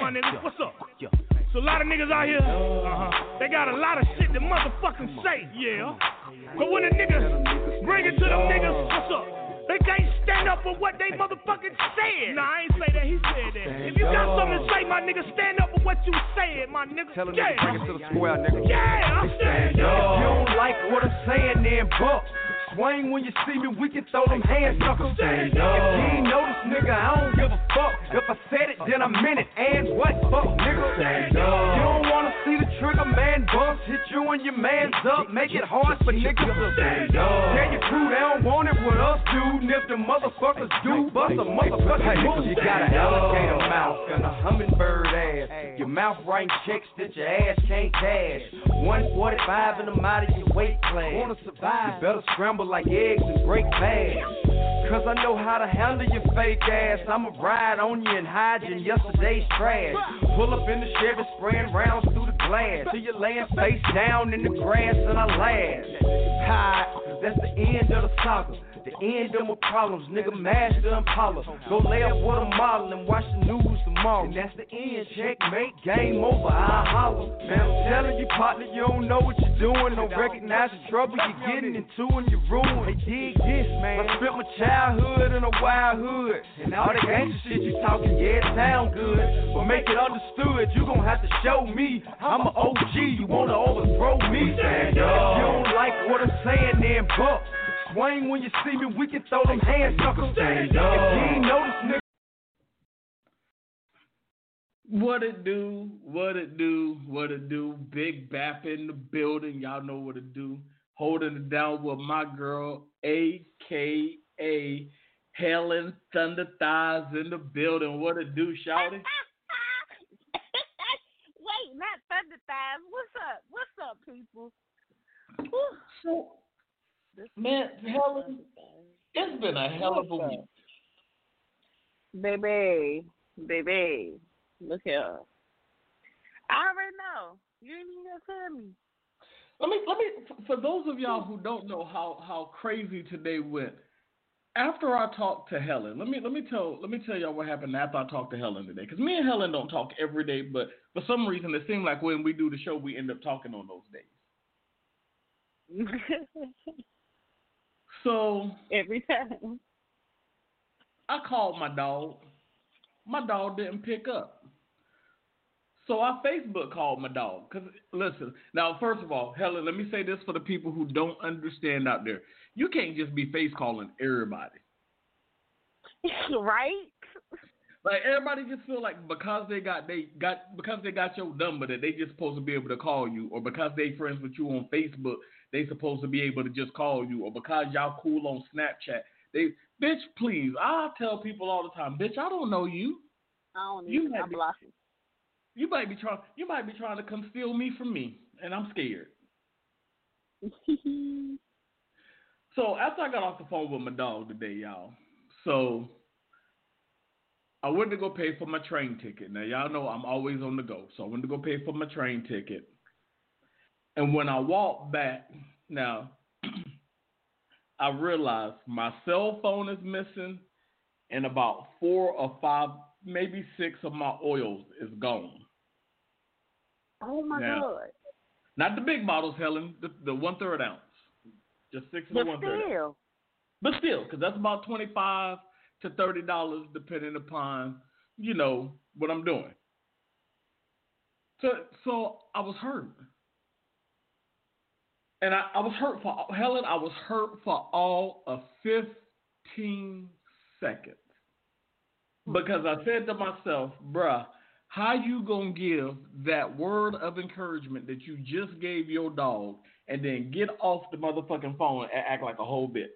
my niggas. What's up? So a lot of niggas out here, they got a lot of shit to motherfucking say, yeah. But when the niggas bring it to them niggas, what's up? They can't stand up for what they motherfucking said. Nah, I ain't say that, he said that. If you got something to say, my nigga, stand up for what you said, my nigga. Tell them niggas bring it to the square, nigga. Yeah, I'm saying, If you don't like what I'm saying, then buck. Swing when you see me, we can throw them hands, sucker. If you ain't notice, nigga, I don't give a fuck. If I said it, then I meant it. And what, fuck, nigga? You don't wanna see the trigger, man, bust. Hit you and your mans up, make it hard for niggas to stand up. Tell your crew they don't want it with us, dude. And if the motherfuckers do, bust a motherfucking move. You got an alligator mouth and a hummingbird ass. Your mouth writing checks that your ass can't cash. 145 and I'm out of your weight class. Wanna survive, you better scramble like eggs and break fast. Cause I know how to handle your fake ass. I'ma ride on you and hide you in yesterday's trash. Pull up in the Chevy, spraying rounds through the glass. Till you're laying face down in the grass and I laugh. Hide, that's the end of the saga. The end of my problems, nigga, master Impala. Go lay up with a model and watch the news tomorrow. And that's the end, checkmate, game over, I holler. Man, I'm telling you, partner, you don't know what you're doing. Don't recognize the trouble you're getting into and you're ruined. Hey, dig this, man. I spent my childhood in a wild hood. And all the gangster shit you talking, yeah, it sound good. But make it understood, you gon' have to show me. I'm an OG, you wanna overthrow me. Stand up. If you don't like what I'm saying, then buck. Swing when you see me, we can throw them hands, sucker. Stand up. If you ain't notice, nigga. What it do, what it do, what it do. Big Bap in the building. Y'all know what it do. Holding it down with my girl, a.k.a. Helen Thunder Thighs in the building. What it do, shouty? Wait, not Thunder Thighs. What's up? What's up, people? So, man, Helen, it's been a hell of a week. Baby, look here. I already know. You ain't even gonna tell me. Let me. For those of y'all who don't know how crazy today went, after I talked to Helen, let me tell y'all what happened after I talked to Helen today. Because me and Helen don't talk every day, but for some reason it seems like when we do the show, we end up talking on those days. So every time I called my dog. My dog didn't pick up. So I Facebook called my dog. Because, listen, now, first of all, Helen, let me say this for the people who don't understand out there. You can't just be face calling everybody. Right? Like, everybody just feel like because they got your number that they just supposed to be able to call you, or because they friends with you on Facebook, they supposed to be able to just call you, or because y'all cool on Snapchat. Bitch, please. I tell people all the time, bitch, I don't know you. I don't even. I block you. You might be trying to come steal me from me, and I'm scared. So after I got off the phone with my dog today, y'all, so I went to go pay for my train ticket. Now, y'all know I'm always on the go, so I went to go pay for my train ticket. And when I walked back, now, I realized my cell phone is missing, and about 4 or 5, maybe 6 of my oils is gone. Oh my God! Not the big bottles, Helen. The 1/3 ounce, just 6 of the 1/3 ounce. But still, because that's about $25 to $30, depending upon what I'm doing. So I was hurt. And I was hurt for, Helen, I was hurt for all of 15 seconds. Because I said to myself, bruh, how you gonna give that word of encouragement that you just gave your dog and then get off the motherfucking phone and act like a whole bitch?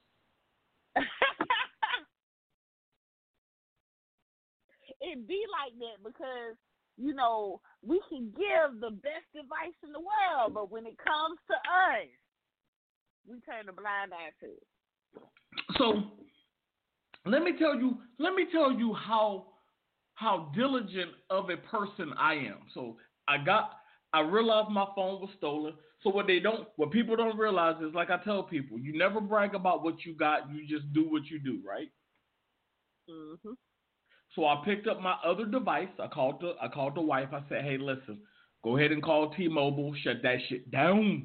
It be like that because, we can give the best advice in the world, but when it comes to us, we turn a blind eye to it. So let me tell you how diligent of a person I am. So I realized my phone was stolen. So what people don't realize is, like I tell people, you never brag about what you got, you just do what you do, right? Mm-hmm. So I picked up my other device. I called the wife. I said, "Hey, listen, go ahead and call T-Mobile. Shut that shit down."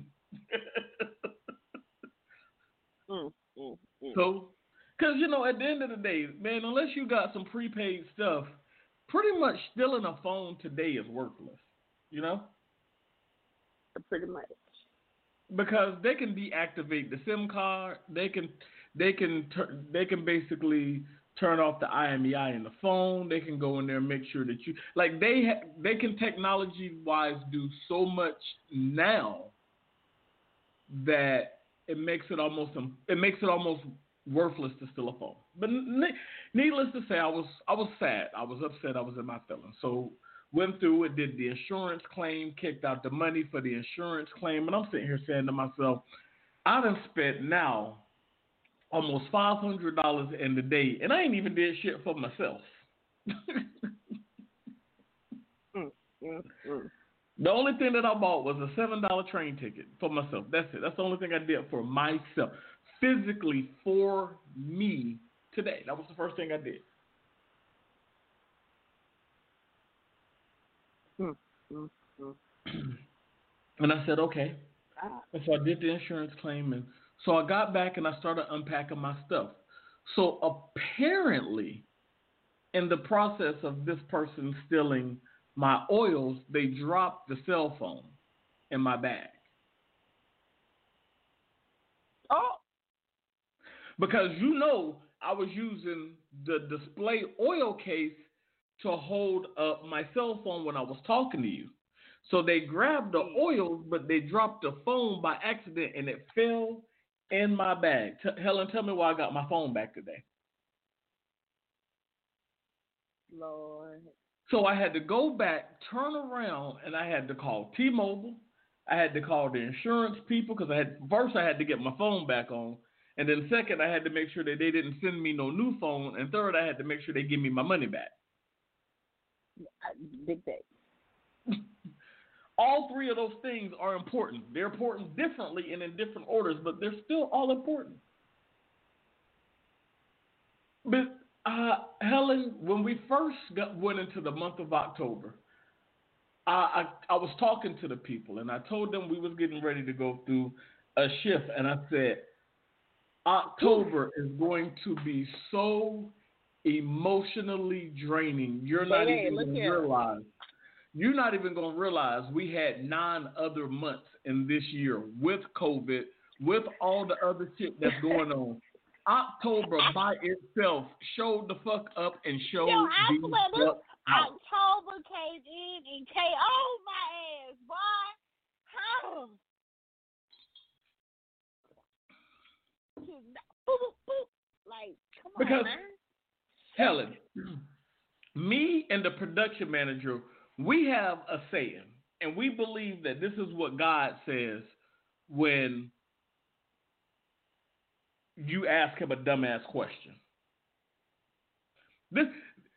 So, because at the end of the day, man, unless you got some prepaid stuff, pretty much stealing a phone today is worthless. Pretty much. Because they can deactivate the SIM card. They can basically turn off the IMEI in the phone. They can go in there and make sure that you they can technology wise do so much now that it makes it almost worthless to steal a phone. But needless to say, I was sad. I was upset. I was in my feelings. So went through it, did the insurance claim, kicked out the money for the insurance claim, and I'm sitting here saying to myself, I done spent now almost $500 in the day, and I ain't even did shit for myself. The only thing that I bought was a $7 train ticket for myself. That's it. That's the only thing I did for myself, physically for me today. That was the first thing I did. And I said, okay. And so I did the insurance claim, and so I got back and I started unpacking my stuff. So apparently, in the process of this person stealing my oils, they dropped the cell phone in my bag. Oh. Because I was using the display oil case to hold up my cell phone when I was talking to you. So they grabbed the oils, but they dropped the phone by accident, and it fell in my bag. Helen, tell me why I got my phone back today. Lord. So I had to go back, turn around, and I had to call T-Mobile. I had to call the insurance people because first I had to get my phone back on, and then second I had to make sure that they didn't send me no new phone, and third I had to make sure they give me my money back. Big thing. All three of those things are important. They're important differently and in different orders, but they're still all important. But Helen, when we first went into the month of October, I was talking to the people, and I told them we was getting ready to go through a shift, and I said, October is going to be so emotionally draining. You're not even going to realize we had 9 other months in this year with COVID, with all the other shit that's going on. October by itself showed the fuck up and showed the fuck out. October came in and KO'd my ass, boy. How? Like, come on, man. Helen, me and the production manager, we have a saying, and we believe that this is what God says when you ask him a dumbass question. I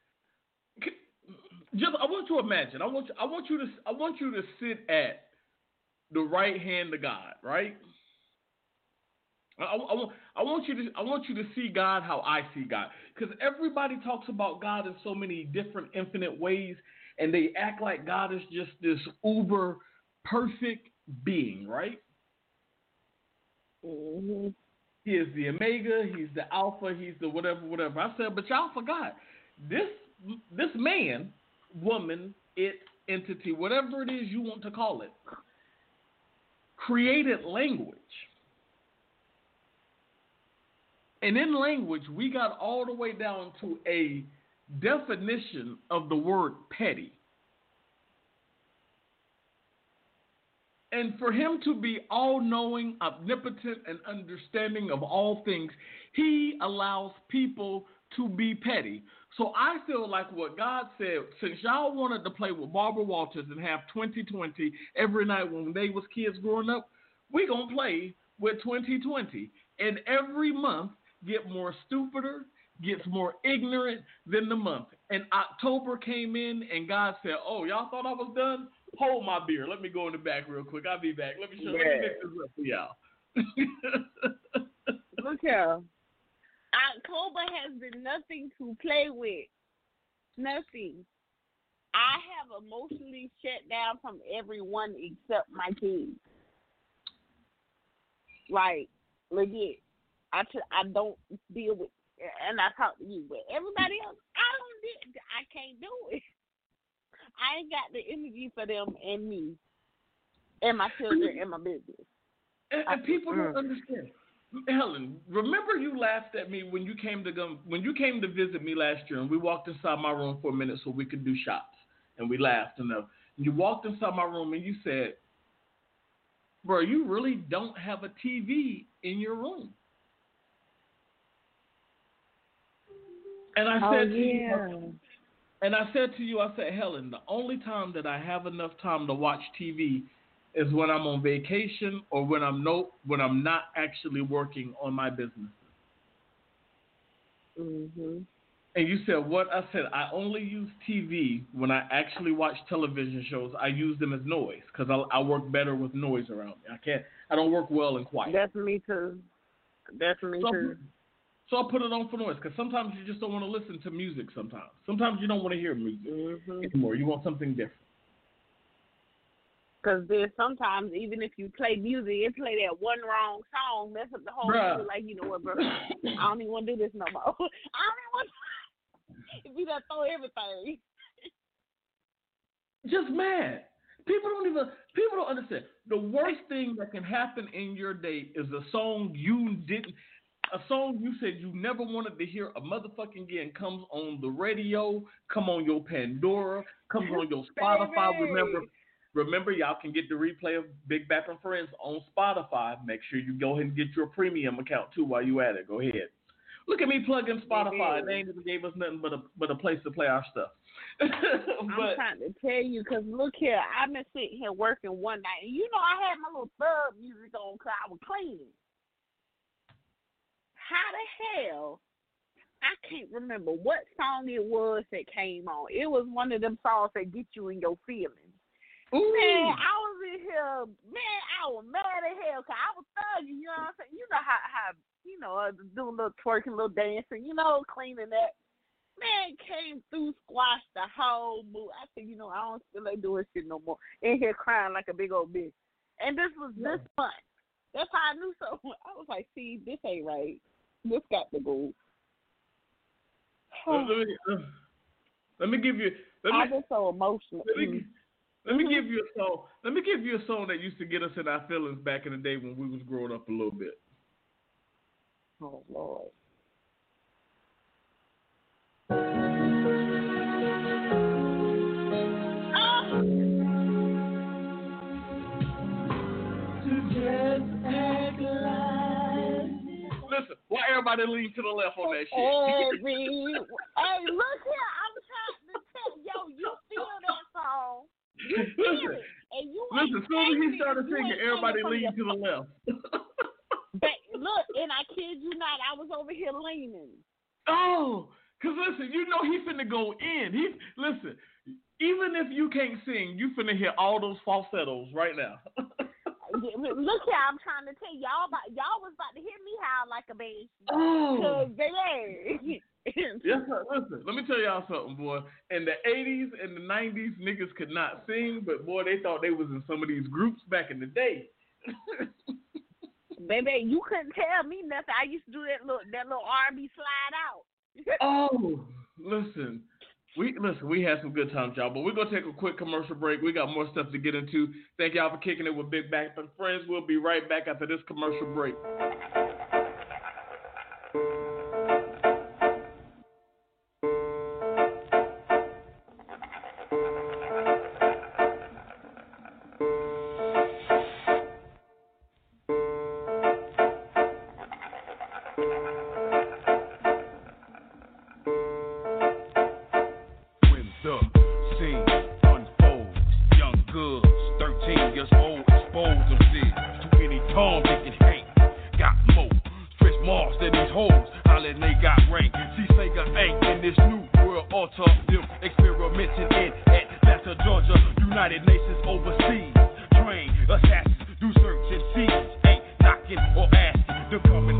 want you to imagine. I want you to sit at the right hand of God, right? I want you to see God how I see God, because everybody talks about God in so many different infinite ways, and they act like God is just this uber perfect being, right? Mm-hmm. He is the Omega, he's the Alpha, he's the whatever. I said, but y'all forgot, this man, woman, entity, whatever it is you want to call it, created language. And in language, we got all the way down to a definition of the word petty. And for him to be all-knowing, omnipotent, and understanding of all things, he allows people to be petty. So I feel like what God said, since y'all wanted to play with Barbara Walters and have 2020 every night when they was kids growing up, we going to play with 2020. And every month get more stupider, gets more ignorant than the month. And October came in and God said, oh, y'all thought I was done? Hold my beer. Let me go in the back real quick. I'll be back. Let me mix this up for y'all. Look here. October has been nothing to play with. Nothing. I have emotionally shut down from everyone except my kids. Like, legit. I don't deal with, and I talk to you, but everybody else, I can't do it. I ain't got the energy for them and me, and my children and my business. And people don't understand. Helen, remember you laughed at me when you came to visit me last year, and we walked inside my room for a minute so we could do shots, and we laughed enough. And you walked inside my room and you said, "Bro, you really don't have a TV in your room." And I said to you, I said, Helen, the only time that I have enough time to watch TV is when I'm on vacation or when I'm not actually working on my businesses. Mm-hmm. And you said, what? I said, I only use TV when I actually watch television shows. I use them as noise because I work better with noise around me. I don't work well in quiet. That's me too. So I put it on for noise because sometimes you just don't want to listen to music sometimes. Sometimes you don't want to hear music anymore. You want something different. Because there's sometimes, even if you play music, it play that one wrong song, mess up the whole music. Like, you know what, bro? I don't even want to do this no more. I don't even want to. If you done throw everything. Just mad. People don't understand. The worst thing that can happen in your day is a song you said you never wanted to hear a motherfucking again comes on the radio, come on your Pandora, comes on your Spotify. Remember, y'all can get the replay of Big Bap and Friends on Spotify. Make sure you go ahead and get your premium account too while you at it. Go ahead. Look at me plugging Spotify. They ain't even gave us nothing but a place to play our stuff. I'm trying to tell you, because look here, I've been sitting here working one night, and you know I had my little thug music on because I was cleaning. How the hell, I can't remember what song it was that came on. It was one of them songs that get you in your feelings. Ooh. Man, I was in here, I was mad as hell because I was thugging, you know what I'm saying? You know how doing a little twerking, a little dancing, cleaning that. Man, came through, squashed the whole mood. I said, I don't feel like doing shit no more. In here crying like a big old bitch. And this was this month. That's how I knew something. I was like, see, this ain't right. This got to go. Let me give you. I was so emotional. Let me give you a song. Let me give you a song that used to get us in our feelings back in the day when we was growing up a little bit. Oh Lord. Listen, why everybody lean to the left on that shit? Hey, look here, I'm trying to tell you feel that song. You feel it. And you listen, as soon as he started singing, everybody leaned to the left. But look, and I kid you not, I was over here leaning. Oh, because listen, he finna go in. Listen, even if you can't sing, you finna hear all those falsettos right now. Look here, I'm trying to tell y'all was about to hear me howl like a baby. Oh, baby. Yes, sir. Listen, let me tell y'all something, boy. In the 80s and the 90s, niggas could not sing, but boy, they thought they was in some of these groups back in the day. Baby, you couldn't tell me nothing. I used to do that little R&B slide out. Oh, listen. We had some good times, y'all, but we're going to take a quick commercial break. We got more stuff to get into. Thank y'all for kicking it with Big Bap and Friends. We'll be right back after this commercial break.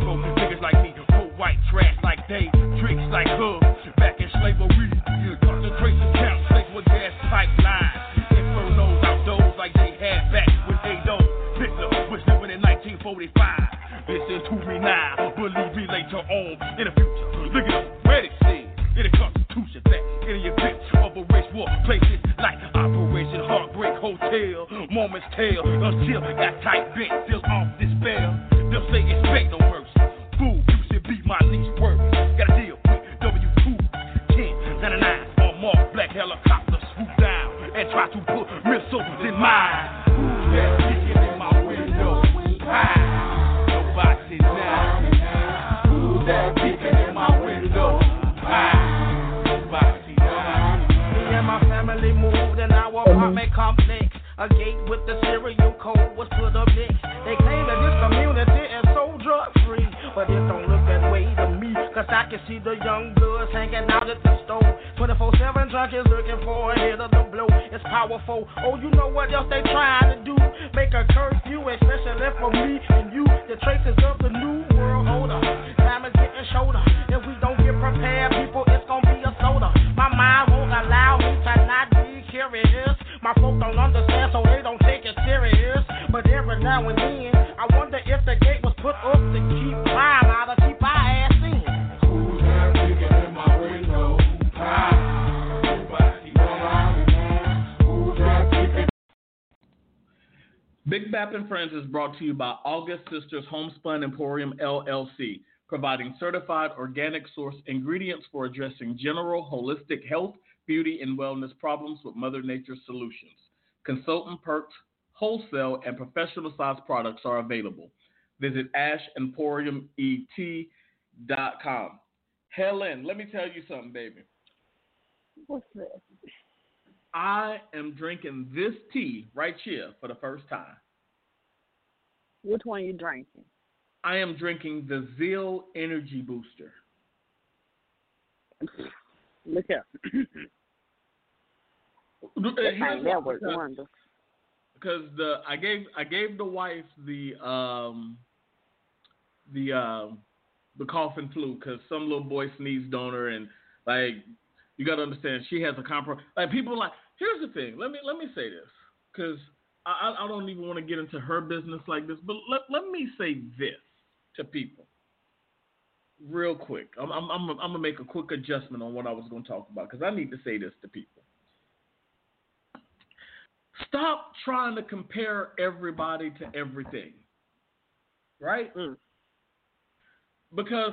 Tricks like Hub, back in slavery, Dr. places like Operation Heartbreak Hotel. Moments tell until that tight bent, still off despair. They'll say expect no mercy. Fool, you should be my least worry. Gotta deal with W2 1099 on marked black helicopter swoop down and try to put missiles in mine. Who's that kicking in my window? Nobody now. Who's that kicking in my window? Nobody now. Me and my family moved in our apartment complex. A gate with the serial code was put up next. They claim that this community is so drug free, but it don't look that way to me. Cause I can see the young bloods hanging out at the store. 24/7 junkies looking for a hit of the blow. It's powerful. Oh, you know what else they trying to do? Make a curfew, especially for me and you. The traces of the new world order. Time is getting shorter. If we don't get prepared, people, it's gonna be a soda. My mind won't allow me to not be curious. My folks don't understand, so they don't take it serious. But every now and then, I wonder if the gate was put up to keep crime out or keep our ass in. Who's that kicking in my window? Who's that kicking? Big Bap and Friends is brought to you by August Sisters Homespun Emporium LLC, providing certified organic source ingredients for addressing general holistic health, beauty, and wellness problems with Mother Nature's solutions. Consultant perks, wholesale, and professional-sized products are available. Visit ashemporiumet.com. Helen, let me tell you something, baby. What's this? I am drinking this tea right here for the first time. Which one you drinking? I am drinking the Zeal Energy Booster. Look here. That was wonderful. Because I gave the wife the cough and flu because some little boy sneezed on her, and like you got to understand she has a like people like. Here's the thing. Let me say this because I don't even want to get into her business like this, but let me say this to people real quick. I'm gonna make a quick adjustment on what I was going to talk about because I need to say this to people. Stop trying to compare everybody to everything, right? Because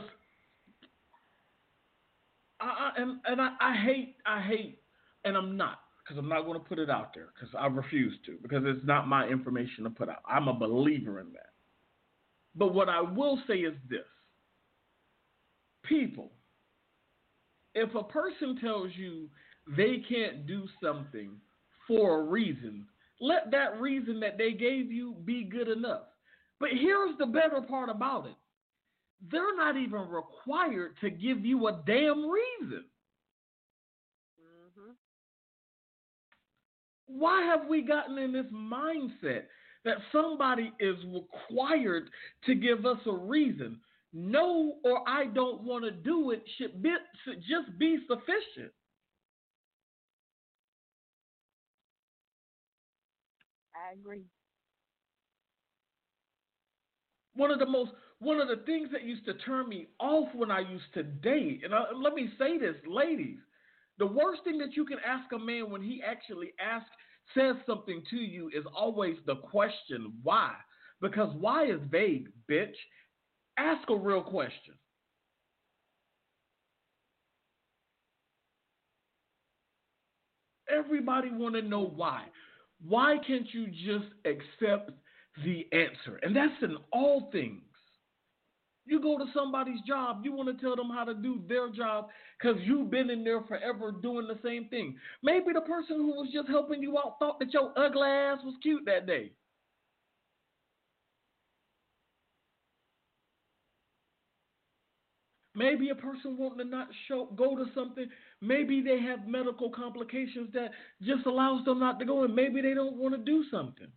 I hate, and I'm not, because I'm not going to put it out there, because I refuse to, because it's not my information to put out. I'm a believer in that. But what I will say is this. People, if a person tells you they can't do something for a reason, let that reason that they gave you be good enough. But here's the better part about it. They're not even required to give you a damn reason. Mm-hmm. Why have we gotten in this mindset that somebody is required to give us a reason? No, or I don't want to do it should just be sufficient. I agree. One of the things that used to turn me off when I used to date, and let me say this, ladies, the worst thing that you can ask a man when he actually says something to you is always the question, why? Because why is vague, bitch. Ask a real question. Everybody want to know why. Why can't you just accept the answer? And that's in all things. You go to somebody's job, you want to tell them how to do their job because you've been in there forever doing the same thing. Maybe the person who was just helping you out thought that your ugly ass was cute that day. Maybe a person wanting to not go to something. Maybe they have medical complications that just allows them not to go, and maybe they don't want to do something.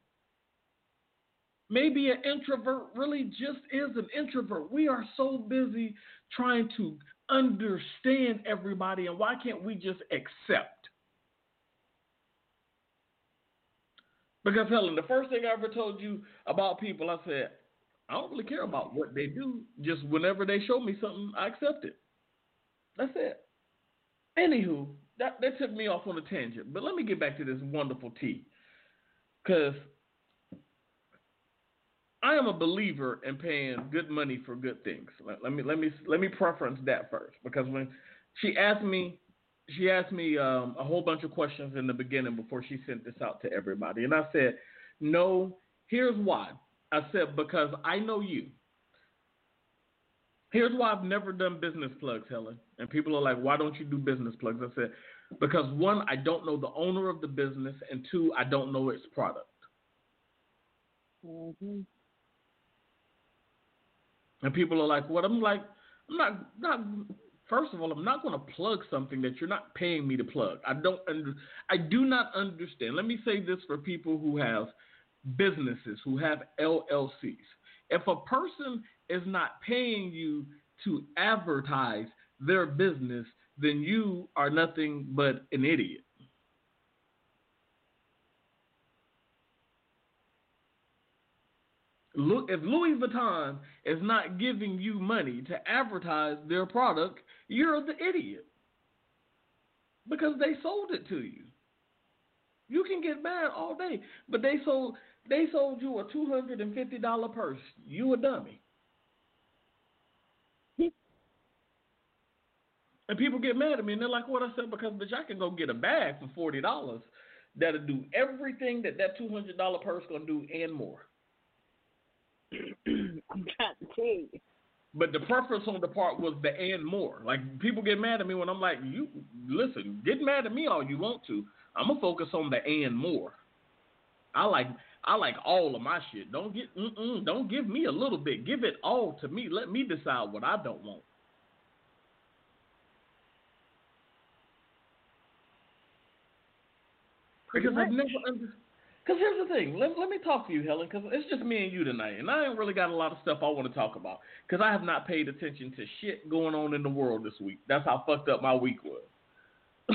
Maybe an introvert really just is an introvert. We are so busy trying to understand everybody, and why can't we just accept? Because, Helen, the first thing I ever told you about people, I said, I don't really care about what they do. Just whenever they show me something, I accept it. That's it. Anywho, that took me off on a tangent. But let me get back to this wonderful tea, because I am a believer in paying good money for good things. Let me preference that first, because when she asked me a whole bunch of questions in the beginning before she sent this out to everybody, and I said, no. Here's why. I said, because I know you. Here's why I've never done business plugs, Helen. And people are like, why don't you do business plugs? I said, because one, I don't know the owner of the business, and two, I don't know its product. Mm-hmm. And people are like, what? I'm like, I'm not. First of all, I'm not going to plug something that you're not paying me to plug. I do not understand. Let me say this for people who have businesses, who have LLCs. If a person is not paying you to advertise their business, then you are nothing but an idiot. Look, if Louis Vuitton is not giving you money to advertise their product, you're the idiot, because they sold it to you. You can get mad all day, but they sold you a $250 purse. You a dummy. And people get mad at me, and they're like, what? I said, because, bitch, I can go get a bag for $40 that'll do everything that $200 purse gonna do and more. I'm trying to tell you. But the preference on the part was the and more. Like, people get mad at me when I'm like, you listen, get mad at me all you want to. I'm gonna focus on the and more. I like all of my shit. Don't give me a little bit. Give it all to me. Let me decide what I don't want. Because I've never understood. Because here's the thing. Let me talk to you, Helen, because it's just me and you tonight. And I ain't really got a lot of stuff I want to talk about, because I have not paid attention to shit going on in the world this week. That's how fucked up my week was.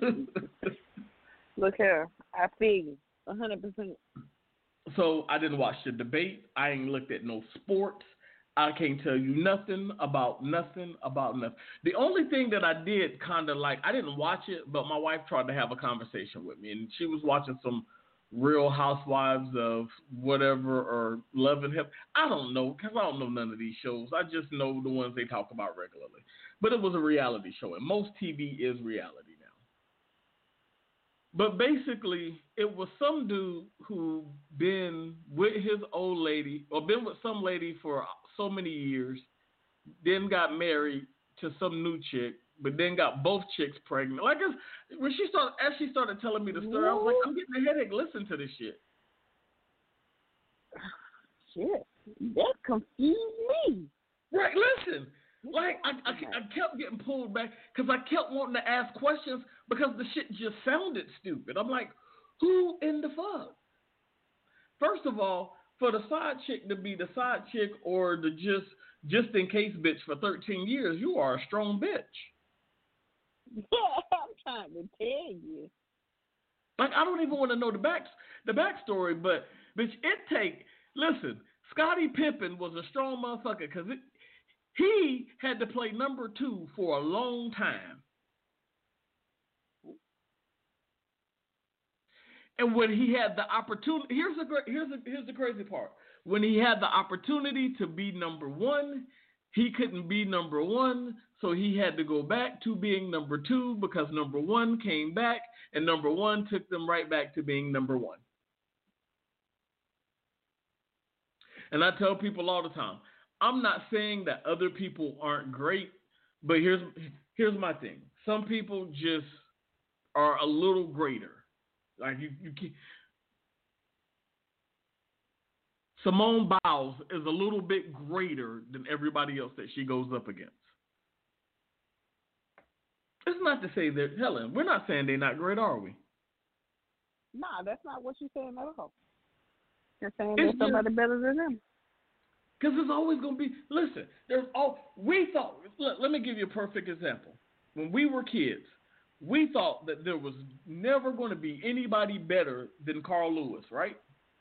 Look here. I feel you 100%. So I didn't watch the debate. I ain't looked at no sports. I can't tell you nothing about nothing. The only thing that I did kind of like, I didn't watch it, but my wife tried to have a conversation with me, and she was watching some Real Housewives of whatever, or Love and Hip. I don't know, because I don't know none of these shows. I just know the ones they talk about regularly. But it was a reality show, and most TV is reality now. But basically, it was some dude who been with his old lady, or been with some lady for so many years, then got married to some new chick, but then got both chicks pregnant. Like, when she started telling me the story, I was like, I'm getting a headache listening to this shit. Shit, that confused me. Right, listen. Like, I kept getting pulled back because I kept wanting to ask questions because the shit just sounded stupid. I'm like, who in the fuck? First of all, for the side chick to be the side chick, or the just in case bitch for 13 years, you are a strong bitch. I'm trying to tell you. Like, I don't even want to know the backstory, but bitch, listen, Scottie Pippen was a strong motherfucker because he had to play number 2 for a long time. And when he had the opportunity, here's the crazy part. When he had the opportunity to be number 1, he couldn't be number 1, so he had to go back to being number 2 because number 1 came back, and number 1 took them right back to being number 1. And I tell people all the time, I'm not saying that other people aren't great, but here's my thing. Some people just are a little greater. Like, you can't. Simone Biles is a little bit greater than everybody else that she goes up against. It's not to say that, Helen, we're not saying they're not great, are we? Nah, that's not what you're saying at all. You're saying there's somebody better than them. Because there's always going to be, listen, let me give you a perfect example. When we were kids, we thought that there was never going to be anybody better than Carl Lewis, right?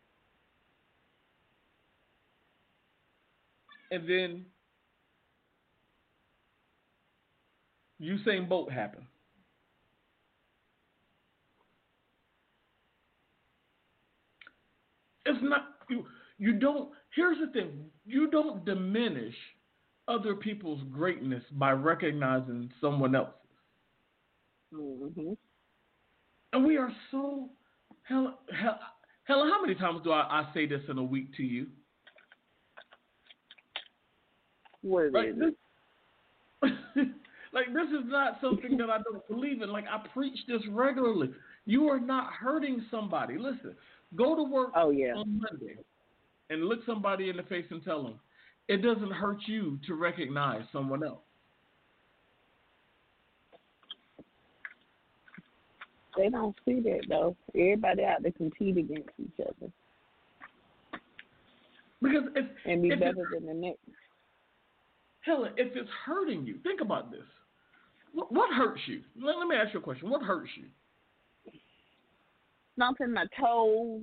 And then Usain Bolt happened. It's not you don't. Here's the thing: you don't diminish other people's greatness by recognizing someone else's. Mm-hmm. And we are so Helen, how many times do I say this in a week to you? What Like is this, like this is not something that I don't believe in. Like I preach this regularly. You are not hurting somebody. Listen, go to work on Monday and look somebody in the face and tell them it doesn't hurt you to recognize someone else. They don't see that though. Everybody out there compete against each other. Because and be better than the next. Helen, if it's hurting you, think about this. What hurts you? Let me ask you a question. What hurts you? Stomping my toe.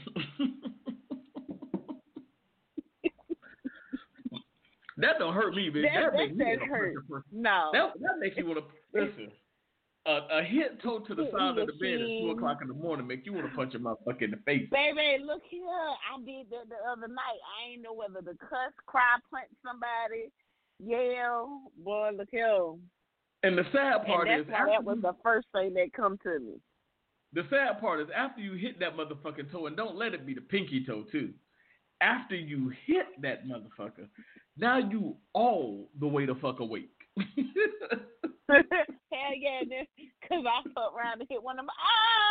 That don't hurt me, bitch. That makes me hurt. No. That makes you want to listen. A hit toe to the side of the bed at 2:00 in the morning make you want to punch a motherfucker in the face. Baby, look here. I did that the other night. I ain't know whether to cuss, cry, punch somebody, yell. Boy, look here. And the sad part is that was the first thing that come to me. The sad part is after you hit that motherfucking toe, and don't let it be the pinky toe too. After you hit that motherfucker, now you all the way the fuck awake. Hell yeah, because I fucked around and hit one of my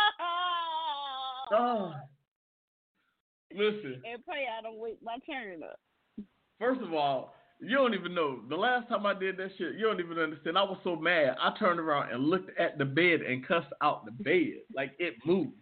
Listen. And pray I don't wake my turn up. First of all, you don't even know. The last time I did that shit, you don't even understand. I was so mad. I turned around and looked at the bed and cussed out the bed. Like it moved.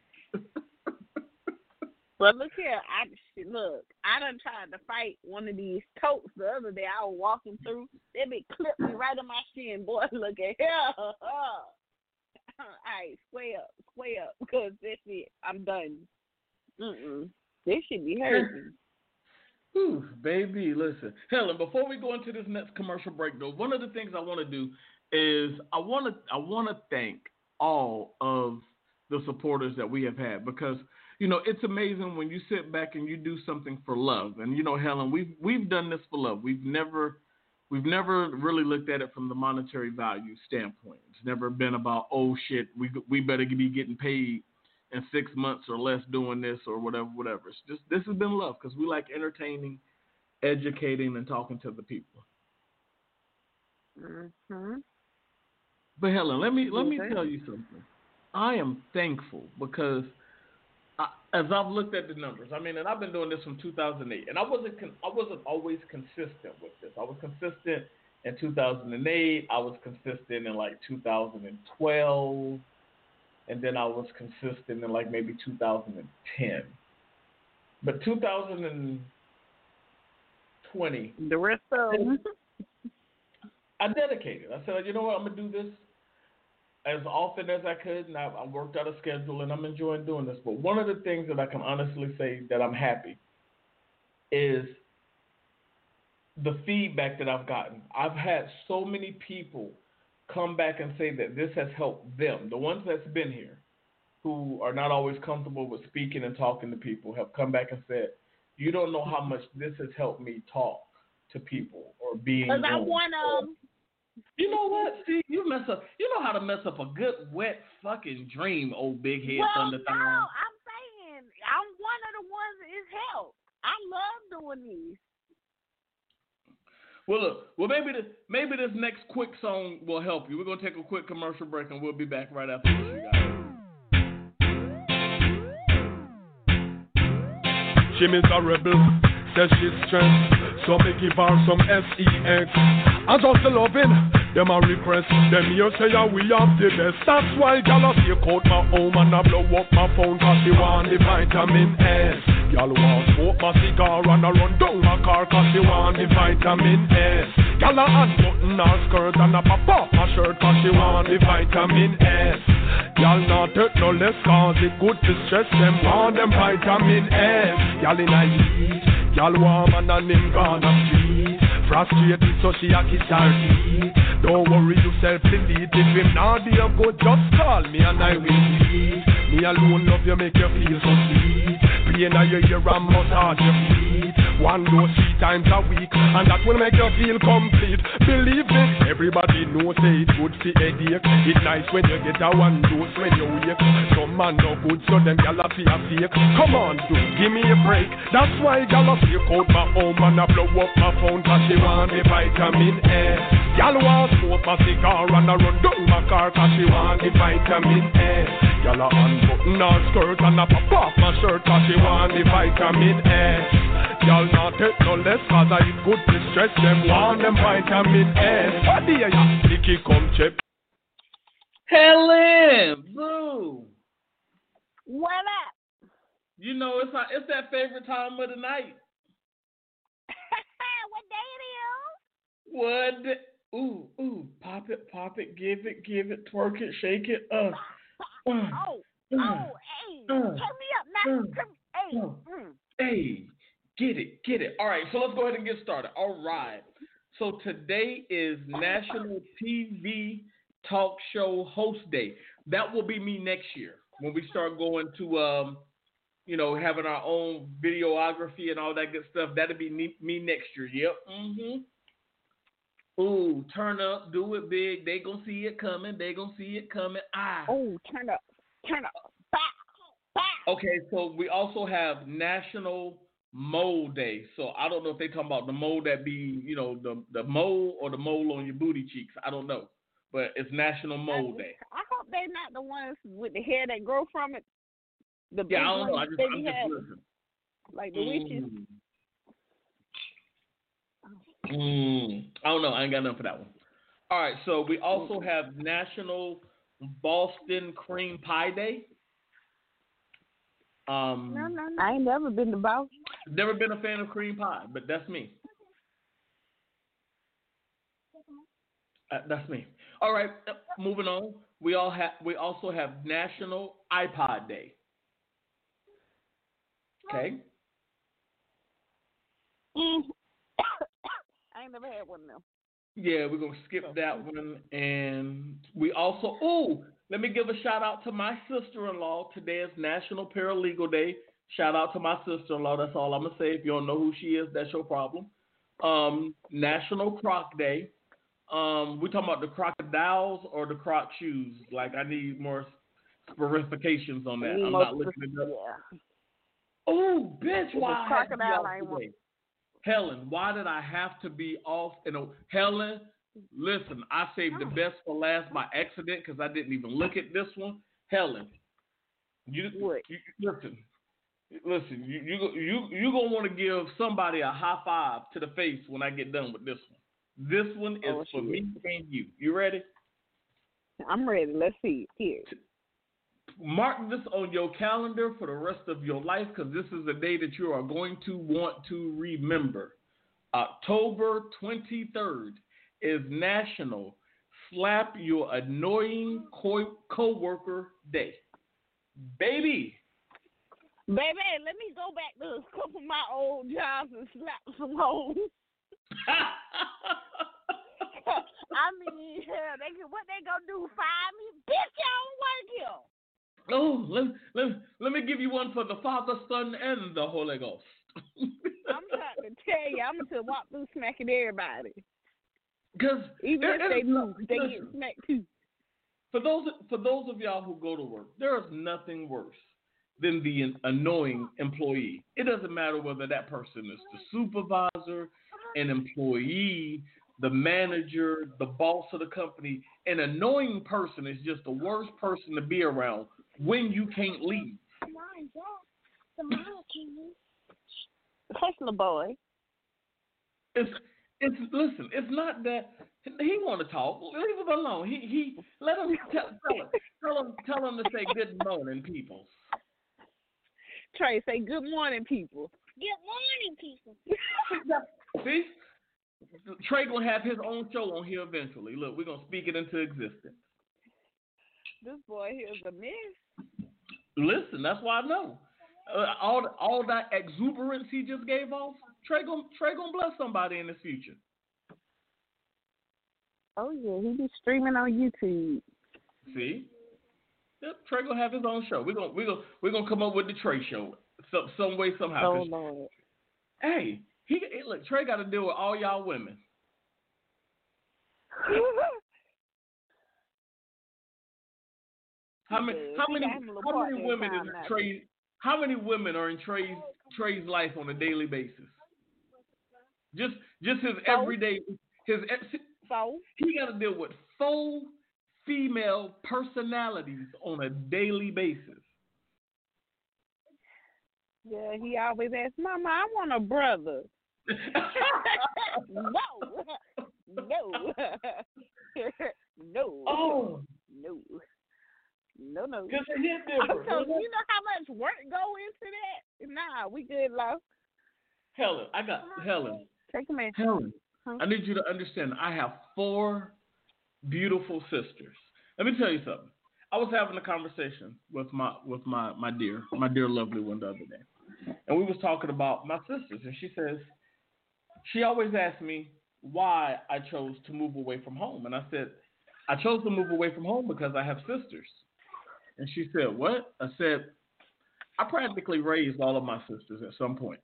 But look here, I done tried to fight one of these totes the other day. I was walking through. They be clipped me right on my shin. Boy, look at here. All right, square up, because that's it. I'm done. This should be hurting. Whew, baby, listen. Helen, before we go into this next commercial break, though, one of the things I want to do is I want to thank all of the supporters that we have had because, you know, it's amazing when you sit back and you do something for love. And, you know, Helen, we've done this for love. We've never really looked at it from the monetary value standpoint. It's never been about, oh, shit, we better be getting paid in 6 months or less doing this or whatever. It's just, this has been love because we like entertaining, educating, and talking to the people. Mm-hmm. But Helen, let me tell you something. I am thankful because as I've looked at the numbers, I mean, and I've been doing this from 2008, and I wasn't always consistent with this. I was consistent in 2008. I was consistent in like 2012. And then I was consistent in like maybe 2010. But 2020. The rest of them. I dedicated. I said, you know what, I'm going to do this as often as I could. And I worked out a schedule and I'm enjoying doing this. But one of the things that I can honestly say that I'm happy is the feedback that I've gotten. I've had so many people come back and say that this has helped them. The ones that's been here who are not always comfortable with speaking and talking to people have come back and said, you don't know how much this has helped me talk to people or being. Because I want to. You know what? See, you know how to mess up a good, wet fucking dream, old big head thunder thing. No, I'm saying I'm one of the ones that is helped. I love doing these. Well, look. Well, maybe this next quick song will help you. We're gonna take a quick commercial break, and we'll be back right after this, you guys. Jimmy's a rebel, says she's stressed, so me give her some sex. I just loving them a request. Them here say we have the best. That's why y'all take out my home and I blow up my phone 'cause she want the vitamin S. Y'all want smoke my cigar and I run down my car 'cause she want the vitamin S. Y'all a unbutton her skirt and I pop off my shirt 'cause she want the vitamin S. Y'all not take no less 'cause it good to stress them want them vitamin S. Y'all in a heat, y'all warm and him gonna street. Frustrated so she a kiss her teeth. Don't worry yourself, delete. If him not there good, just call me and I will leave. Me alone love you, make you feel so sweet. in your ear and massage your feet. One dose 3 times a week, and that will make you feel complete. Believe me, everybody knows say it's good for headache. It's nice when you get a one dose when you wake. Some man no good, so them gyal a feel fake. Come on, dude, give me a break. That's why gyal a fake out my home and a blow up my phone 'cause she want the vitamin A. Gyal want smoke a cigar and a run down my car 'cause she want the vitamin A. Gyal a unbutton her skirt and a pop off my shirt 'cause she want the vitamin A. Y'all not take no less 'cause I eat good to stress them. Want them vitamin A. What do you sticky come check? Helen, boo. What up? You know it's that favorite time of the night. What day it is? What? Ooh, pop it, give it, twerk it, shake it. Hey, turn me up now. Hey, get it. All right, so let's go ahead and get started. All right. So today is National TV Talk Show Host Day. That will be me next year when we start going to, having our own videography and all that good stuff. That'll be me next year. Yep. Mm-hmm. Ooh, turn up, do it big. They gonna see it coming. Oh, turn up. Bow. Okay, so we also have National Mole Day. So I don't know if they talking about the mole that be, the mole or the mole on your booty cheeks. I don't know, but it's National Mole Day. I hope they're not the ones with the hair that grow from it. The big I don't know. I'm just listening. Like the witches. I don't know. I ain't got nothing for that one. All right, so we also have National Boston Cream Pie Day. No. I ain't never been to Boston. Never been a fan of cream pie, but that's me. That's me. All right, moving on. We also have National iPod Day. Okay. I ain't never had one of them. Yeah, we're going to skip that one. And we also, let me give a shout out to my sister-in-law. Today is National Paralegal Day. Shout out to my sister-in-law. That's all I'm going to say. If you don't know who she is, that's your problem. National Croc Day. We talking about the crocodiles or the croc shoes? Like, I need more specifications on that. I'm not looking at that. Yeah. Oh, bitch, why I have to be off today? One. Helen, why did I have to be off? Helen, listen, I saved the best for last by accident because I didn't even look at this one. Helen, listen, you gonna want to give somebody a high five to the face when I get done with this one. This one is for me and you. You ready? I'm ready. Let's see it. Here. Mark this on your calendar for the rest of your life because this is a day that you are going to want to remember. October 23rd is National Slap Your Annoying Coworker Day. Baby, let me go back to a couple of my old jobs and slap some hoes. I mean, what they gonna do? Fire me? Bitch, y'all don't work here. Oh, let me give you one for the Father, Son, and the Holy Ghost. I'm trying to tell you, I'm going to walk through smacking everybody. Because even if they lose, they get smacked too. For those of y'all who go to work, there is nothing worse than the annoying employee. It doesn't matter whether that person is the supervisor, an employee, the manager, the boss of the company. An annoying person is just the worst person to be around when you can't leave. Hush, boy. Listen. It's not that he want to talk. Leave him alone. He let him tell him to say good morning, people. Trey, say good morning, people. Good morning, people. See, Trey gonna have his own show on here eventually. Look, we're gonna speak it into existence. This boy here is a mess. Listen, that's why I know. All that exuberance he just gave off, Trey gonna bless somebody in the future. Oh yeah, he be streaming on YouTube. See, yep, Trey gonna have his own show. We're gonna come up with the Trey Show some way, somehow. Oh, Lord. Hey, look, Trey got to deal with all y'all women. How many women is Trey? How many women are in Trey's life on a daily basis? Just his everyday he got to deal with 4 female personalities on a daily basis. Yeah, he always asks, Mama, I want a brother. No. No. Oh. No. Because it hit different. So you know how much work go into that? Nah, we good, love. Helen. Take him in. Helen, I need you to understand. I have 4 beautiful sisters. Let me tell you something. I was having a conversation with my dear lovely one the other day, and we was talking about my sisters, and she always asks me why I chose to move away from home, and I said I chose to move away from home because I have sisters, and she said what? I said I practically raised all of my sisters at some point,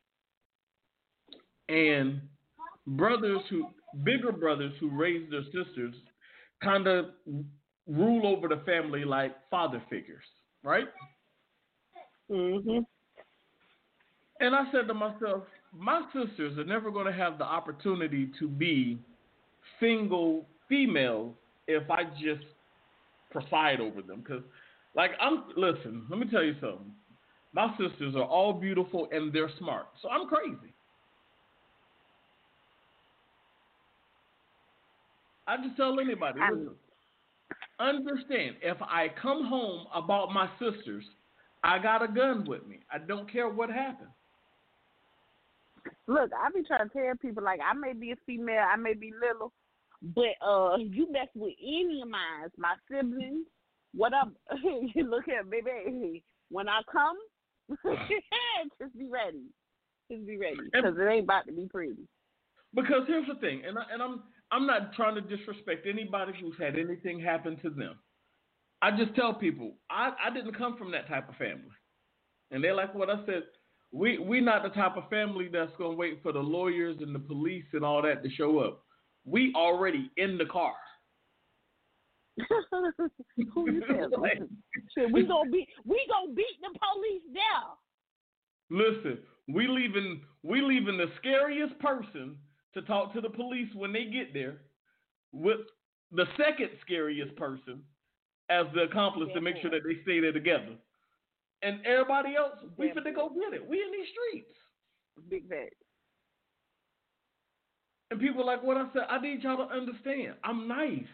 and bigger brothers who raised their sisters kind of rule over the family like father figures, right? Mhm. And I said to myself, my sisters are never going to have the opportunity to be single females if I just preside over them. Because, listen, let me tell you something. My sisters are all beautiful and they're smart. So I'm crazy. I just tell anybody, listen, understand, if I come home about my sisters, I got a gun with me. I don't care what happens. Look, I be trying to tell people, like, I may be a female, I may be little, but you mess with any of mine, my siblings, what up? Look here, baby. When I come, just be ready. Just be ready, because it ain't about to be pretty. Because here's the thing, and I'm not trying to disrespect anybody who's had anything happen to them. I just tell people, I didn't come from that type of family. And they're like what I said, we not the type of family that's going to wait for the lawyers and the police and all that to show up. We already in the car. Who you telling? Shit, we gonna beat the police down. Listen, we leaving the scariest person to talk to the police when they get there, with the second scariest person as the accomplice to make sure that they stay there together. And everybody else, we finna go get it. We in these streets. Big bag. And people like what I said, I need y'all to understand. I'm nice.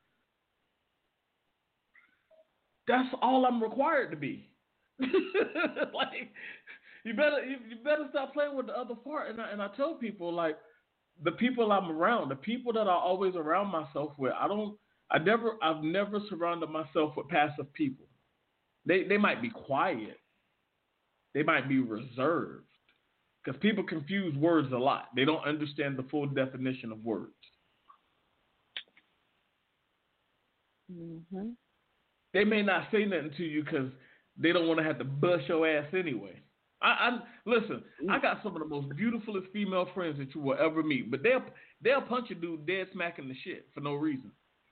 That's all I'm required to be. Like, you better stop playing with the other part. And I tell people, like, the people I'm around, the people that I always around myself with, I've never surrounded myself with passive people. They might be quiet. They might be reserved. Because people confuse words a lot. They don't understand the full definition of words. Mm-hmm. They may not say nothing to you because they don't want to have to bust your ass anyway. Listen, I got some of the most beautifulest female friends that you will ever meet, but they'll punch a dude dead smack in the shit for no reason.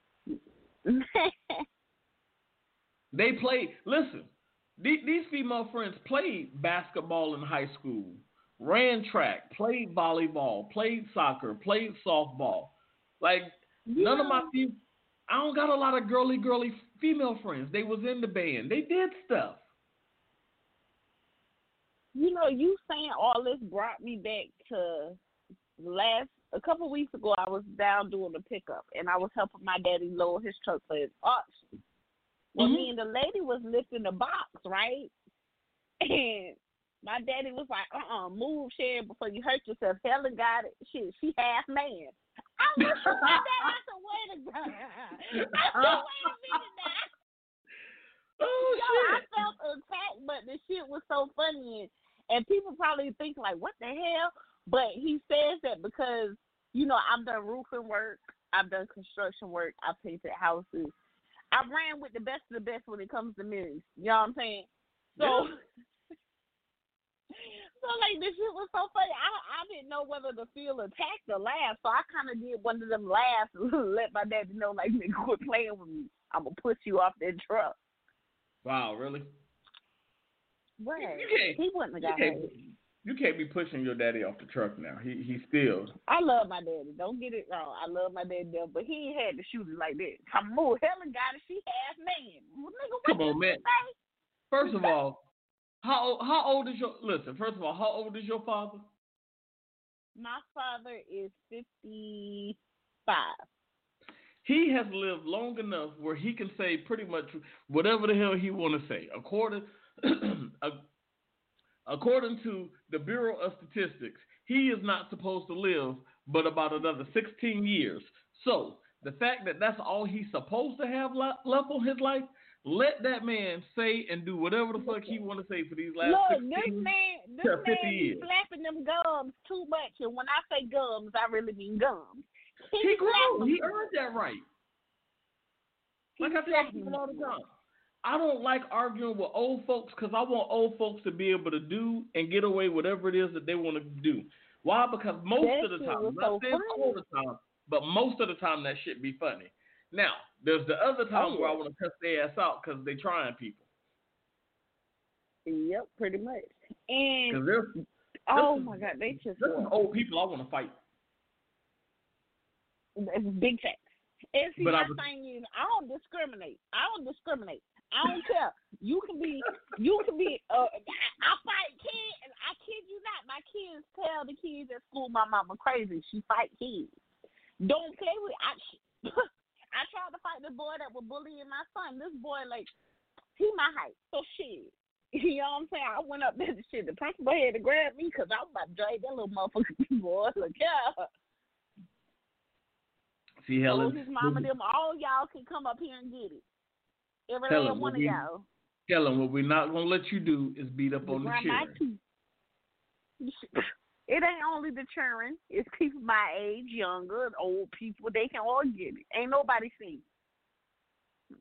They play. Listen, these female friends played basketball in high school, ran track, played volleyball, played soccer, played softball. Like none of my people. I don't got a lot of girly female friends. They was in the band. They did stuff. You know, you saying all this brought me back to a couple weeks ago. I was down doing a pickup, and I was helping my daddy load his truck for his auction. Well, me and the lady was lifting the box, right? And my daddy was like, move, Sharon, before you hurt yourself. Helen got it. Shit, she half man. I looked at my dad. I said, wait a minute. Oh, shit. I felt attacked, but the shit was so funny. And people probably think, like, what the hell? But he says that because, you know, I've done roofing work. I've done construction work. I've painted houses. I ran with the best of the best when it comes to millions. You know what I'm saying? So felt like this shit was so funny. I didn't know whether to feel attacked or laugh, so I kind of did one of them laughs, let my daddy know, like, nigga, quit playing with me. I'm gonna push you off that truck. Wow, really? What? He wouldn't have got hurt. You can't be pushing your daddy off the truck now. He still. I love my daddy. Don't get it wrong. I love my daddy, but he ain't had to shoot it like that. Helen got it. She half man. Well, nigga, what Come on, man. Say? First of all, how old is your? Listen. First of all, how old is your father? My father is 55. He has lived long enough where he can say pretty much whatever the hell he want to say. According to the Bureau of Statistics, he is not supposed to live but about another 16 years. So the fact that that's all he's supposed to have left on his life, let that man say and do whatever the fuck he want to say for these last 16 this man, 50 years. He's slapping them gums too much. And when I say gums, I really mean gums. He grew. He earned that right. Like I tell people all the time, I don't like arguing with old folks because I want old folks to be able to do and get away with whatever it is that they want to do. Why? Because most of the time, I'm not saying all the time, but most of the time that shit be funny. Now, there's the other time where I want to cuss their ass out because they trying people. Yep, pretty much. And my God, they just there's some old people I want to fight. It's big facts. And see, my thing is, I don't discriminate. I don't care. You can be. I fight kids, and I kid you not. My kids tell the kids at school, my mama crazy. She fight kids. Don't play with. I tried to fight the boy that was bullying my son. This boy, like, he my height. So shit. You know what I'm saying? I went up there and shit. The principal had to grab me because I was about to drag that little motherfucker boy. Look, yeah. See, Helen. His mama, them, all y'all can come up here and get it. Every last one of y'all. Helen, what we're not going to let you do is beat up on the children. It ain't only the children. It's people my age, younger, old people. They can all get it. Ain't nobody seen it.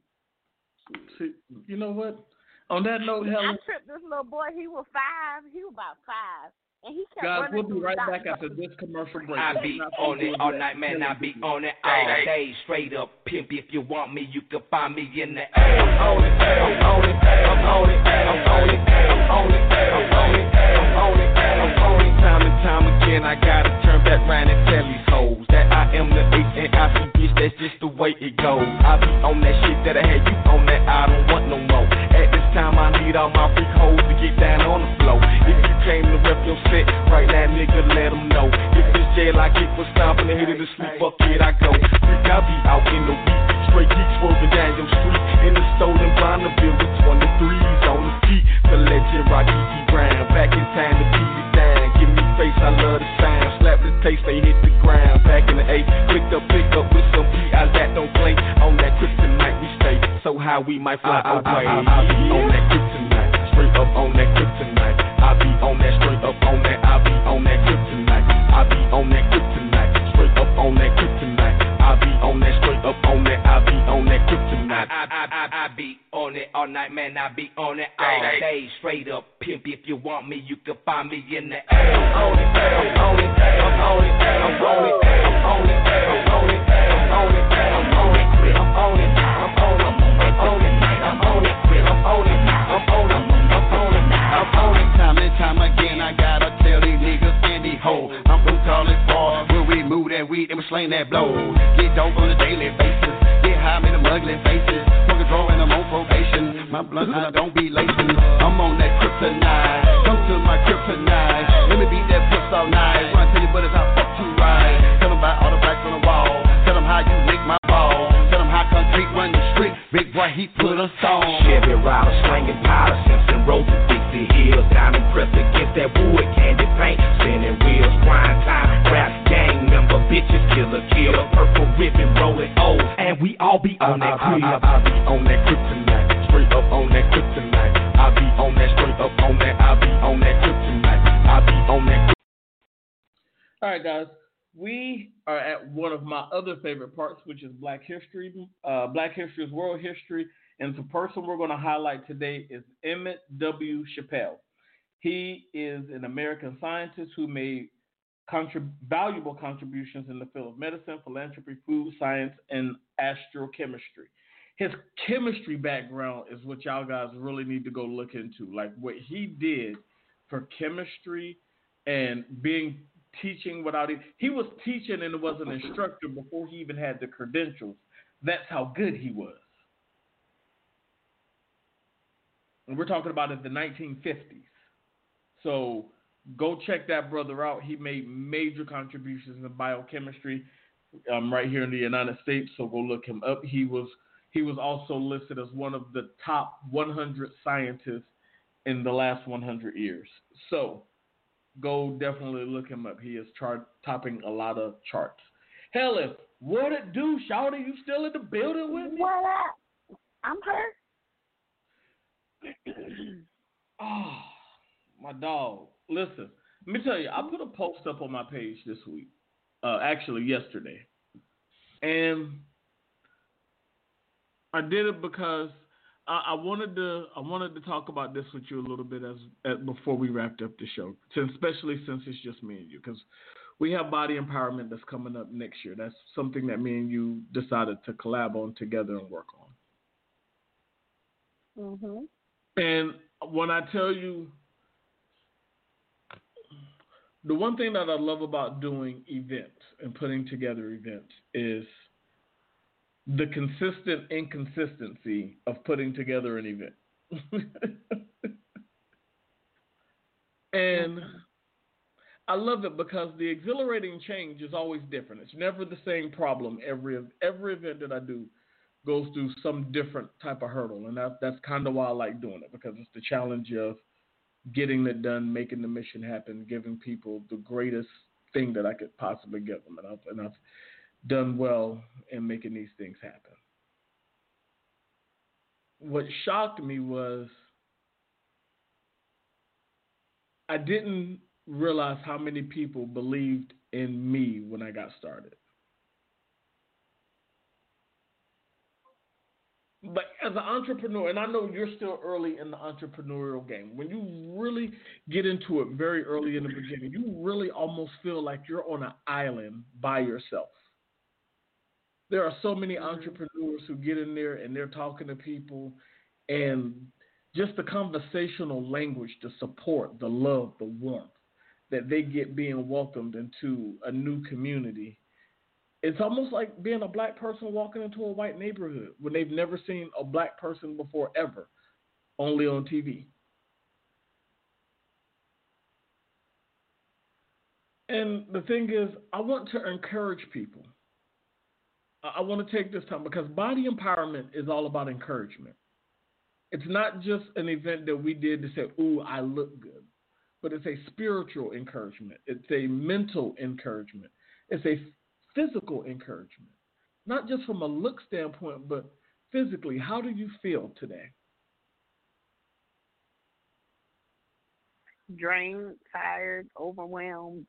See, you know what? On that note, Helen. I tripped this little boy. He was 5. He was about 5. And he kept guys, running we'll be right back after this commercial break. I be on it all night, man. I be on it all day. Straight up pimp. If you want me, you can find me in the air. I'm on it. I'm on it. I'm on it. I'm on it. I'm on it. I'm on it. I'm on it. I'm on it. Time and time again, I gotta turn back round and tell these hoes that I am the H&I bitch. That's just the way it goes. I be on that shit that I had you on that. I don't want no more. At this time, I need all my freak hoes to get down on the floor. If you came to rep your set right now, nigga, let them know. If it's jail, I get for stomping and hitting the sleep. Fuck it, I go. Freak, I be out in the week. Straight geeks swerving down your street. In the stolen Bonneville with 23s on the feet. The legend Rocky E. Brown. Back in time to beat it down. Give me face, I love the sound. Slap the taste, they hit the ground. Back in the 8, click up, pick up with some P.I. that don't play. On that kryptonite we stay. So high we might fly away. I be on that kryptonite. Straight up on that kryptonite. I be on that straight up on that. I be on that kryptonite. I be on that kryptonite. Straight up on that kryptonite. I be on that straight up on that. I be on that kryptonite. I be on it all night, man. I be on it all day. Straight up pimp. If you want me, you can find me in the air. I'm on it. I'm on it. I'm on it. I'm on it. I'm on it. I'm on it. I'm on it. I'm on it. I'm on it. I'm on it. I'm on it. I'm on it. I'm on it. I'm on it. I'm on it. Time and time again, I gotta tell these niggas and these hoes. I'm from College Park, where we move that weed and we sling that blow. Get dope on a daily basis. Get high, man, I'm ugly faces. Smoke a draw and I'm on probation. My blunt, I don't be lacing. I'm on that kryptonite. Come to my kryptonite. Let me beat that puss all night. When I tell you but it's how fuck you ride. Tell them about all the blacks on the wall. Tell them how you lick my ball. Tell them how concrete run the street. Big boy, he put us on. Chevy rider, slinging powder, Simpson Road to Dixie Hills. Diamond pressed against that wood, candy paint, spinning wheels, prime time, rap gang member, bitches, killer, purple ribbon, rolling O's, and we all be on that crib. I be on that kryptonite, straight up on that kryptonite. I be on that straight up on that. I be on that kryptonite. I be on that. All right, guys. We are at one of my other favorite parts, which is Black History. Black History is world history. And the person we're going to highlight today is Emmett W. Chappelle. He is an American scientist who made valuable contributions in the field of medicine, philanthropy, food science, and astrochemistry. His chemistry background is what y'all guys really need to go look into. Like what he did for chemistry and teaching without it. He was teaching and was an instructor before he even had the credentials. That's how good he was. And we're talking about in the 1950s. So go check that brother out. He made major contributions in biochemistry right here in the United States. So go look him up. He was also listed as one of the top 100 scientists in the last 100 years. So go definitely look him up. He is topping a lot of charts. Hell, if what it do, Shawty, you still in the building with me? What up? I'm here. Oh, my dog. Listen, let me tell you, I put a post up on my page this week, actually yesterday. And I did it because I wanted to talk about this with you a little bit before we wrapped up the show, especially since it's just me and you, because we have body empowerment that's coming up next year. That's something that me and you decided to collab on together and work on. Mhm. And when I tell you, the one thing that I love about doing events and putting together events is the consistent inconsistency of putting together an event. And I love it because the exhilarating change is always different. It's never the same problem. Every event that I do goes through some different type of hurdle, and that's kind of why I like doing it, because it's the challenge of getting it done, making the mission happen, giving people the greatest thing that I could possibly give them, and I've done well in making these things happen. What shocked me was I didn't realize how many people believed in me when I got started. But as an entrepreneur, and I know you're still early in the entrepreneurial game, when you really get into it very early in the beginning, you really almost feel like you're on an island by yourself. There are so many entrepreneurs who get in there and they're talking to people, and just the conversational language, the support, the love, the warmth that they get being welcomed into a new community. It's almost like being a black person walking into a white neighborhood when they've never seen a black person before ever, only on TV. And the thing is, I want to encourage people. I want to take this time because body empowerment is all about encouragement. It's not just an event that we did to say, ooh, I look good, but it's a spiritual encouragement. It's a mental encouragement. It's a physical encouragement, not just from a look standpoint, but physically. How do you feel today? Drained, tired, overwhelmed.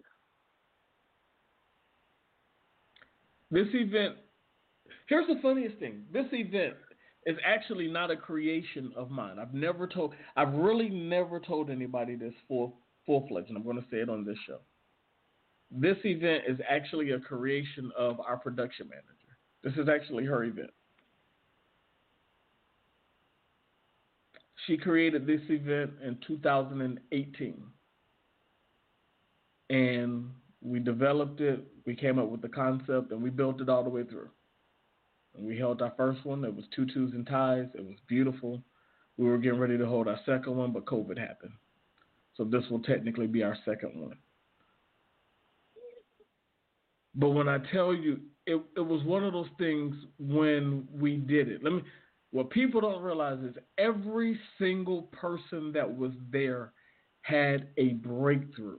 This event, here's the funniest thing. This event is actually not a creation of mine. I've really never told anybody this full-fledged, and I'm going to say it on this show. This event is actually a creation of our production manager. This is actually her event. She created this event in 2018. And we developed it, we came up with the concept, and we built it all the way through. And we held our first one. It was tutus and ties. It was beautiful. We were getting ready to hold our second one, but COVID happened. So this will technically be our second one. But when I tell you, it was one of those things when we did it. What people don't realize is every single person that was there had a breakthrough.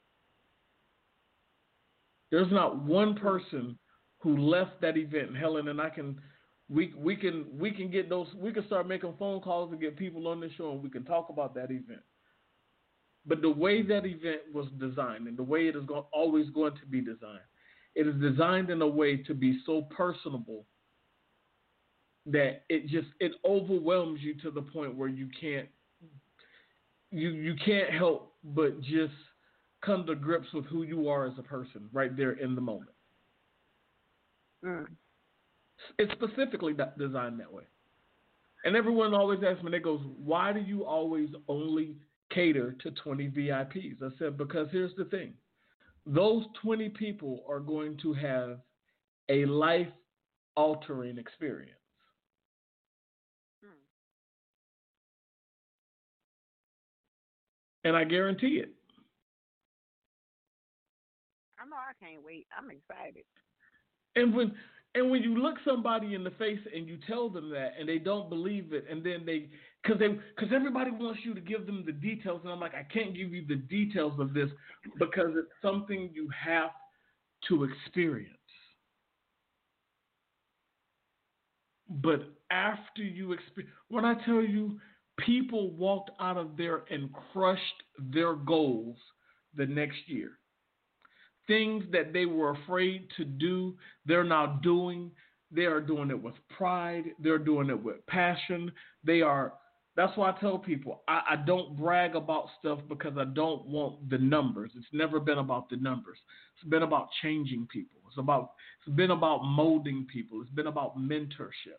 There's not one person who left that event. And Helen and I we can get those. We can start making phone calls and get people on the show, and we can talk about that event. But the way that event was designed, and the way it is always going to be designed, it is designed in a way to be so personable that it overwhelms you to the point where you you can't help but just come to grips with who you are as a person right there in the moment. It's specifically designed that way. And everyone always asks me, they goes, why do you always only cater to 20 VIPs? I said, because here's the thing. Those 20 people are going to have a life-altering experience. And I guarantee it. I know I can't wait. I'm excited. And when you look somebody in the face and you tell them that and they don't believe it, and then because everybody wants you to give them the details, and I'm like, I can't give you the details of this because it's something you have to experience. But after you experience, when I tell you, people walked out of there and crushed their goals the next year. Things that they were afraid to do, they're now doing. They are doing it with pride. They're doing it with passion. That's why I tell people, I don't brag about stuff because I don't want the numbers. It's never been about the numbers. It's been about changing people. It's been about molding people. It's been about mentorship.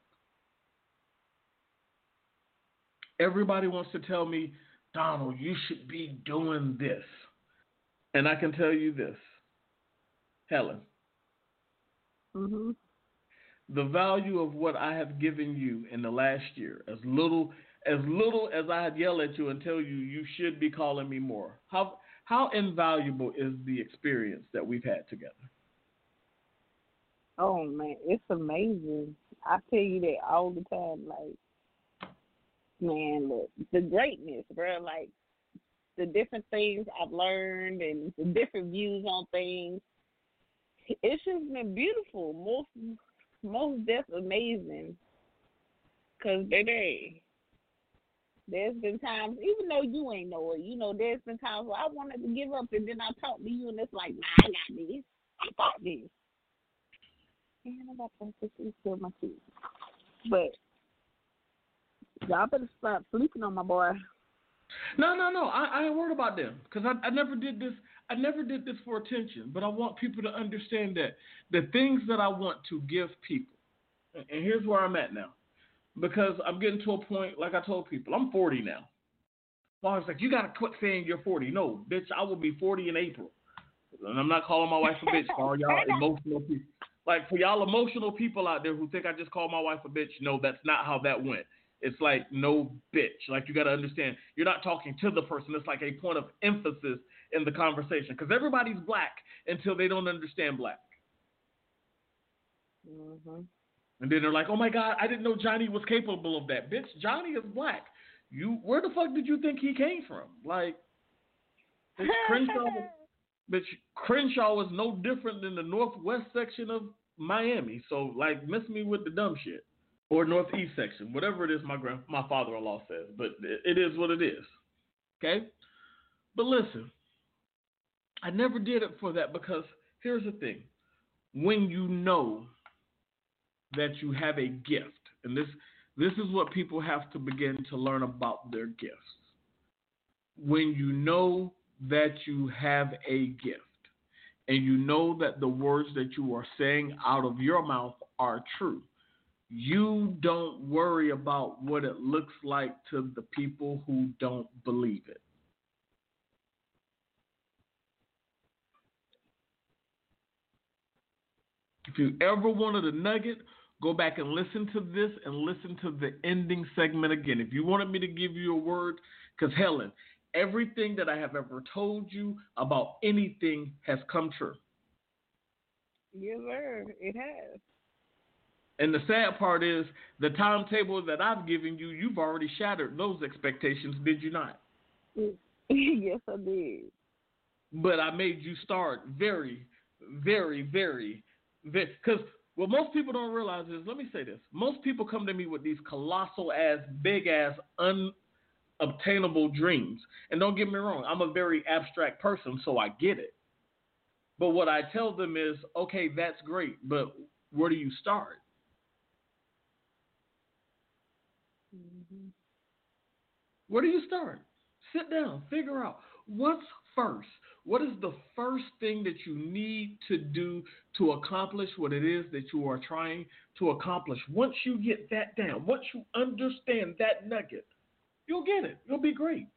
Everybody wants to tell me, Donald, you should be doing this. And I can tell you this, Helen. Mm-hmm. The value of what I have given you in the last year, as little as I had yelled at you and tell you should be calling me more. How invaluable is the experience that we've had together? Oh man, it's amazing. I tell you that all the time. Like, man, look, the greatness, bro. Like the different things I've learned and the different views on things. It's just been beautiful. Most definitely amazing. Cause baby, there's been times, even though you ain't know it, there's been times where I wanted to give up, and then I talk to you, and it's like, nah, I got this. I got this. And I got to still my kids. But y'all better stop sleeping on my boy. No. I ain't worried about them because I never did this. I never did this for attention, but I want people to understand that the things that I want to give people, and here's where I'm at now, because I'm getting to a point, like I told people, I'm 40 now. Well, I was like, you got to quit saying you're 40. No, bitch, I will be 40 in April. And I'm not calling my wife a bitch for all y'all emotional people. Like, for y'all emotional people out there who think I just called my wife a bitch, no, that's not how that went. It's like, no, bitch. Like, you got to understand, you're not talking to the person. It's like a point of emphasis in the conversation. Because everybody's black until they don't understand black. Mm-hmm. And then they're like, oh, my God, I didn't know Johnny was capable of that. Bitch, Johnny is black. Where the fuck did you think he came from? Like, Crenshaw was no different than the northwest section of Miami. So, like, miss me with the dumb shit. Or northeast section, whatever it is my father-in-law says. But it is what it is. Okay? But listen, I never did it for that because here's the thing. When you know that you have a gift, and this is what people have to begin to learn about their gifts. When you know that you have a gift, and you know that the words that you are saying out of your mouth are true, you don't worry about what it looks like to the people who don't believe it. If you ever wanted a nugget, go back and listen to this and listen to the ending segment again. If you wanted me to give you a word, because Helen, everything that I have ever told you about anything has come true. Yes, sir. It has. And the sad part is the timetable that I've given you, you've already shattered those expectations, did you not? Yes, I did. But I made you start very, very, very, because what most people don't realize is, let me say this, most people come to me with these colossal ass, big ass, unobtainable dreams. And don't get me wrong, I'm a very abstract person, so I get it. But what I tell them is, okay, that's great, but where do you start? Mm-hmm. Where do you start? Sit down, figure out what's first. What is the first thing that you need to do to accomplish what it is that you are trying to accomplish? Once you get that down, once you understand that nugget, you'll get it. You'll be great.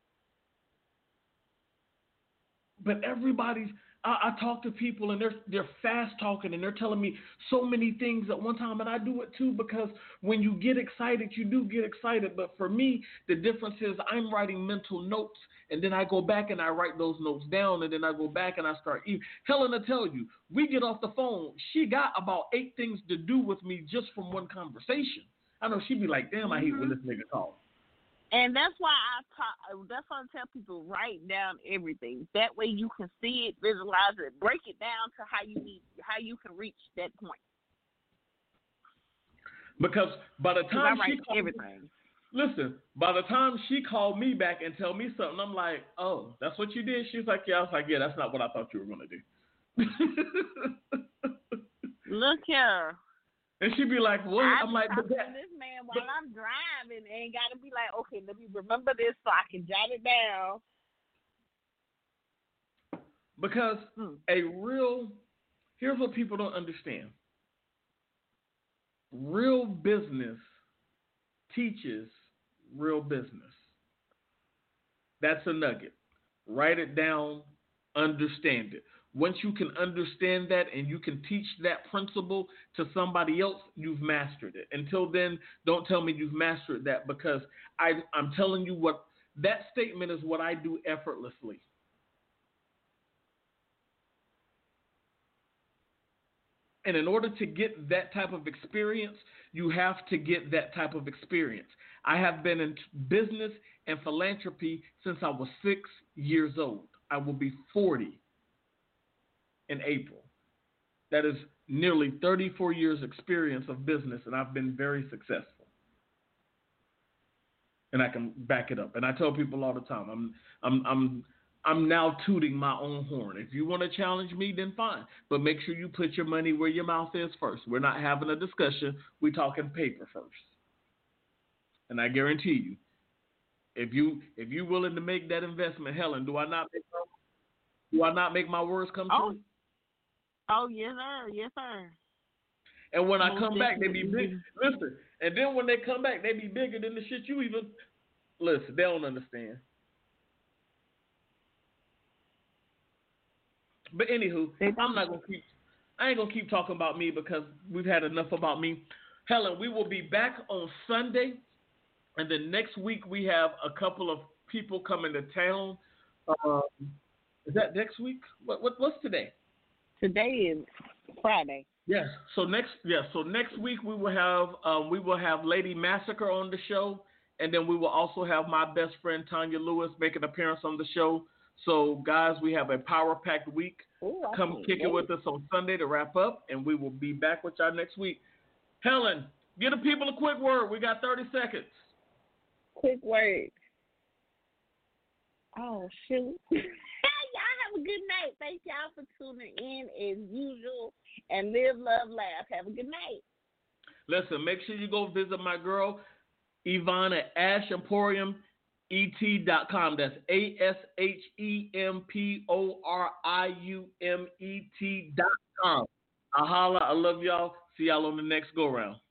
But I talk to people and they're fast talking and they're telling me so many things at one time, and I do it too, because when you get excited, you do get excited. But for me, the difference is I'm writing mental notes, and then I go back and I write those notes down, and then I go back and I start eating. Helen will tell you, we get off the phone, she got about 8 things to do with me just from one conversation. I know she'd be like, damn, I hate when this nigga calls. And that's why that's why I tell people, write down everything. That way you can see it, visualize it, break it down to how you can reach that point. Because by the time I write everything. Listen, by the time she called me back and tell me something, I'm like, oh, that's what you did? She was like, yeah. I was like, yeah, that's not what I thought you were going to do. Look here. And she'd be like, what? I'm like, but that. This man while I'm driving ain't got to be like, okay, let me remember this so I can jot it down. Because here's what people don't understand. Real business teaches real business. That's a nugget. Write it down, understand it. Once you can understand that and you can teach that principle to somebody else, you've mastered it. Until then, don't tell me you've mastered that, because I'm telling you what that statement is what I do effortlessly. And in order to get that type of experience, you have to get that type of experience. I have been in business and philanthropy since I was 6 years old. I will be 40 in April. That is nearly 34 years experience of business, and I've been very successful. And I can back it up. And I tell people all the time, I'm now tooting my own horn. If you want to challenge me, then fine. But make sure you put your money where your mouth is first. We're not having a discussion. We're talking paper first. And I guarantee you, if you're willing to make that investment, Helen, do I not make my words come true? Oh, yes, sir. Yes, sir. And when I come back, they be big. Listen, and then when they come back, they be bigger than the shit you even. Listen, they don't understand. But anywho, I ain't gonna keep talking about me, because we've had enough about me. Helen, we will be back on Sunday, and then next week we have a couple of people coming to town. Is that next week? What's today? Today is Friday. Yes. So next week we will have Lady Massacre on the show, and then we will also have my best friend Tanya Lewis make an appearance on the show. So guys, we have a power-packed week. Ooh, Come kick it with us on Sunday to wrap up, and we will be back with y'all next week. Helen, give the people a quick word. We got 30 seconds. Quick word. Oh, shoot. Y'all have a good night. Thank y'all for tuning in as usual. And live, love, laugh. Have a good night. Listen, make sure you go visit my girl, Yvonne, at AshEmporium.com. That's ASHEMPORIUMET.com. I holla. I love y'all. See y'all on the next go-round.